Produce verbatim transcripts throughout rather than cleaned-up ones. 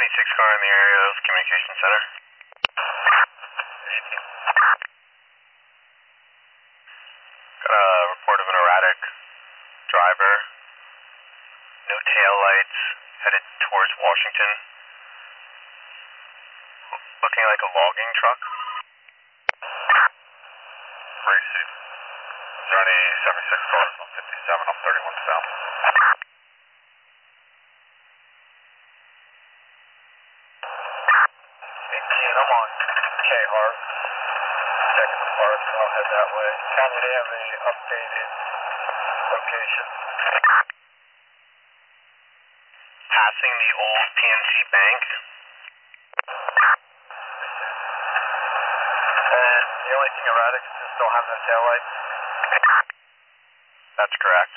twenty-six car in the area of Communication Center. Got a report of an erratic driver. No tail lights, headed towards Washington. Looking like a logging truck. Racing. Is there any seventy-six cars on fifty-seven off thirty-one south? eighteen, I'm on K Hart. Checking the park, so I'll head that way. County, they have a updated location. Passing the old P N C Bank. And the only thing erratic is just don't have no tail lights. That's correct.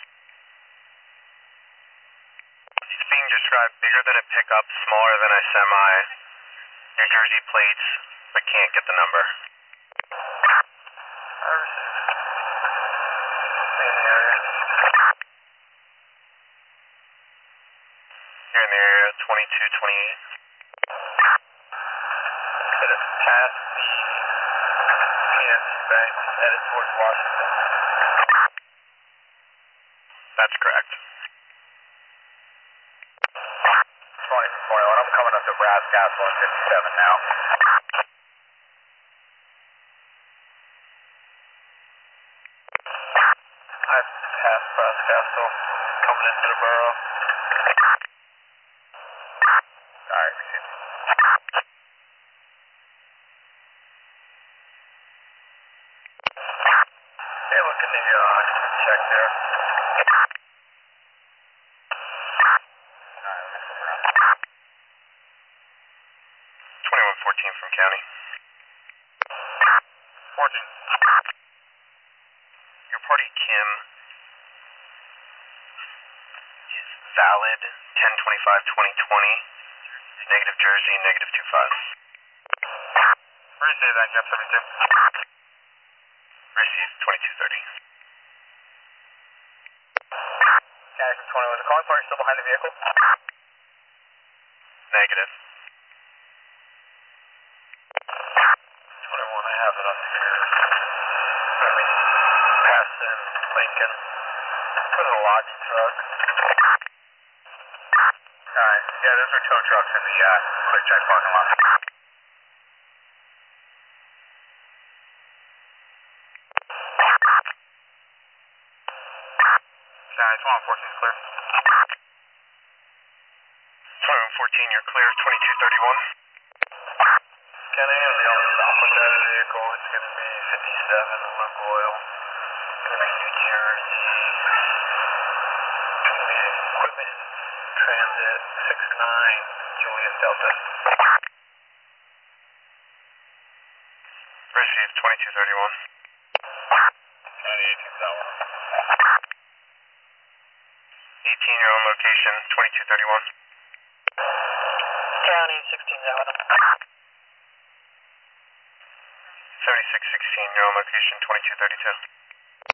It's being described bigger than a pickup, smaller than a semi. New Jersey plates, but can't get the number. I received. In the area. You're in the area, twenty-two twenty-eight. It is past the P N C Bank, headed towards Washington. That's correct. twenty from twenty-one, I'm coming up to Brass Castle on fifty-seven now. I've passed Brass Castle, coming into the borough. Alright, received. Hey, look in the uh, check there. Alright, let me flip around. twenty-one fourteen from County. fourteen. Your party, Kim, is valid ten twenty-five twenty twenty. Negative Jersey, negative two five. Receive that, Jeff seventy-two. Received twenty-two thirty. County from twenty-one, is the calling party still behind the vehicle? Negative. twenty-one, I have it up here. Let me pass in Lincoln. Put in a logging truck. Alright, yeah, those are tow trucks in the uh, Quick Check parking lot. County, twenty-one fourteen is clear. twenty-one fourteen, you're clear, twenty-two thirty-one. County, I'm going to be able to stop with that vehicle. It's going to be fifty-seven, local oil. It's going to be New Jersey. It's going to be Equipment Transit six nine, Juliet Delta. Received twenty-two thirty-one. County, eighteen South. eighteen, you're on location, twenty-two thirty-one. County, sixteen South. seventy-six sixteen, you're on location, twenty-two thirty-two.